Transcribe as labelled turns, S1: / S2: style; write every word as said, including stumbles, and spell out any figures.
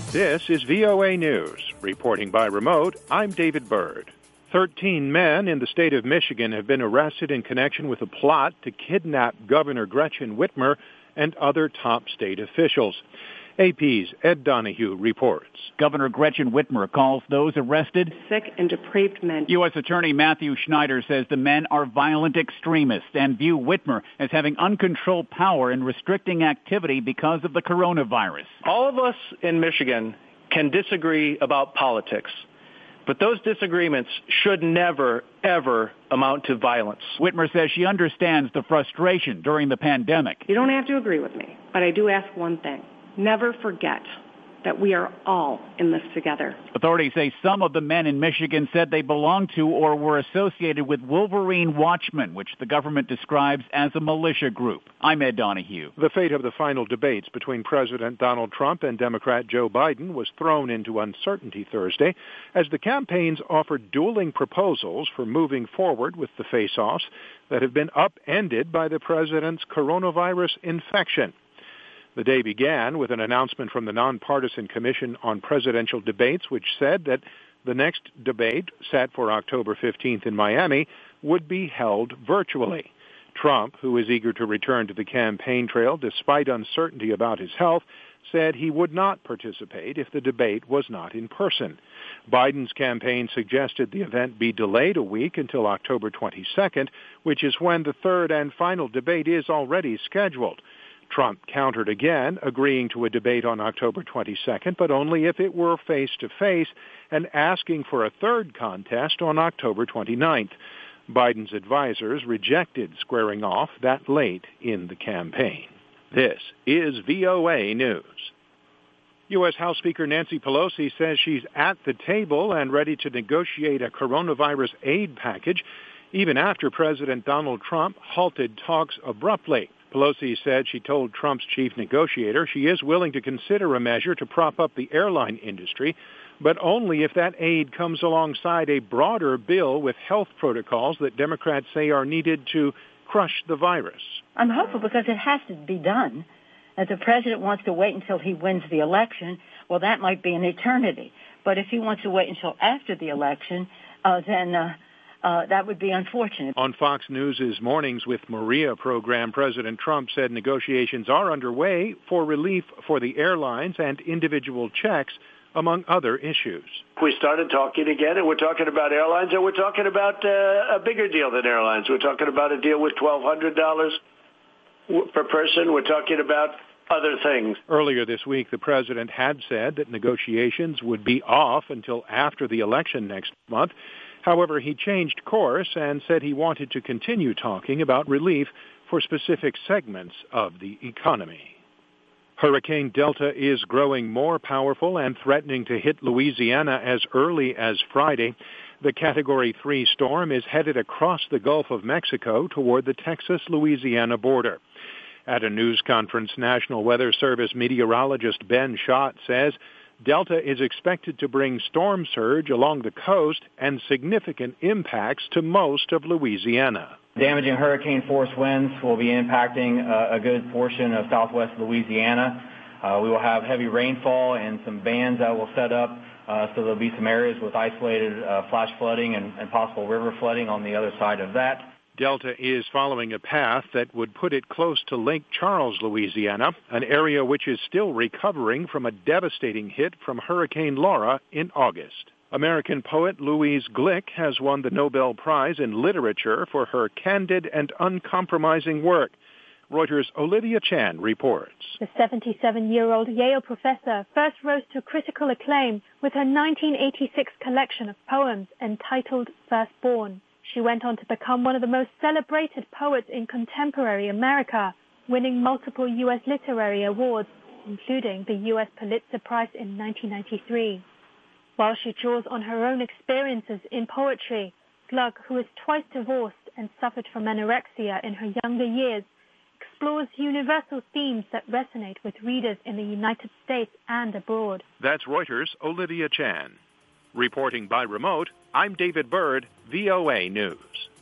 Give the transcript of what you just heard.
S1: This is V O A News. Reporting by remote, I'm David Byrd. Thirteen men in the state of Michigan have been arrested in connection with a plot to kidnap Governor Gretchen Whitmer and other top state officials. A P's Ed Donahue reports.
S2: Governor Gretchen Whitmer calls those arrested
S3: sick and depraved men.
S2: U S Attorney Matthew Schneider says the men are violent extremists and view Whitmer as having uncontrolled power in restricting activity because of the coronavirus.
S4: All of us in Michigan can disagree about politics, but those disagreements should never, ever amount to violence.
S2: Whitmer says she understands the frustration during the pandemic.
S3: You don't have to agree with me, but I do ask one thing. Never forget that we are all in this together.
S2: Authorities say some of the men in Michigan said they belonged to or were associated with Wolverine Watchmen, which the government describes as a militia group. I'm Ed Donahue.
S1: The fate of the final debates between President Donald Trump and Democrat Joe Biden was thrown into uncertainty Thursday as the campaigns offered dueling proposals for moving forward with the face-offs that have been upended by the president's coronavirus infection. The day began with an announcement from the Nonpartisan Commission on Presidential Debates, which said that the next debate, set for October fifteenth in Miami, would be held virtually. Trump, who is eager to return to the campaign trail despite uncertainty about his health, said he would not participate if the debate was not in person. Biden's campaign suggested the event be delayed a week until October twenty-second, which is when the third and final debate is already scheduled. Trump countered again, agreeing to a debate on October twenty-second, but only if it were face-to-face, and asking for a third contest on October twenty-ninth. Biden's advisers rejected squaring off that late in the campaign. This is V O A News. U S House Speaker Nancy Pelosi says she's at the table and ready to negotiate a coronavirus aid package, even after President Donald Trump halted talks abruptly. Pelosi said she told Trump's chief negotiator she is willing to consider a measure to prop up the airline industry, but only if that aid comes alongside a broader bill with health protocols that Democrats say are needed to crush the virus.
S5: I'm hopeful because it has to be done. If the president wants to wait until he wins the election, well, that might be an eternity. But if he wants to wait until after the election, uh, then... Uh, Uh, that would be unfortunate.
S1: On Fox News' Mornings with Maria program, President Trump said negotiations are underway for relief for the airlines and individual checks, among other issues.
S6: We started talking again, and we're talking about airlines, and we're talking about uh, a bigger deal than airlines. We're talking about a deal with twelve hundred dollars per person. We're talking about other things.
S1: Earlier this week, the president had said that negotiations would be off until after the election next month. However, he changed course and said he wanted to continue talking about relief for specific segments of the economy. Hurricane Delta is growing more powerful and threatening to hit Louisiana as early as Friday. The Category three storm is headed across the Gulf of Mexico toward the Texas-Louisiana border. At a news conference, National Weather Service meteorologist Ben Schott says Delta is expected to bring storm surge along the coast and significant impacts to most of Louisiana.
S7: Damaging hurricane force winds will be impacting uh, a good portion of southwest Louisiana. Uh, we will have heavy rainfall and some bands that will set up, uh, so there'll be some areas with isolated uh, flash flooding and, and possible river flooding on the other side of that.
S1: Delta is following a path that would put it close to Lake Charles, Louisiana, an area which is still recovering from a devastating hit from Hurricane Laura in August. American poet Louise Glück has won the Nobel Prize in Literature for her candid and uncompromising work. Reuters' Olivia Chan reports.
S8: The seventy-seven-year-old Yale professor first rose to critical acclaim with her nineteen eighty-six collection of poems entitled Firstborn. She went on to become one of the most celebrated poets in contemporary America, winning multiple U S literary awards, including the U S Pulitzer Prize in nineteen ninety-three. While she draws on her own experiences in poetry, Glück, who is twice divorced and suffered from anorexia in her younger years, explores universal themes that resonate with readers in the United States and abroad.
S1: That's Reuters' Olivia Chan. Reporting by remote, I'm David Byrd, V O A News.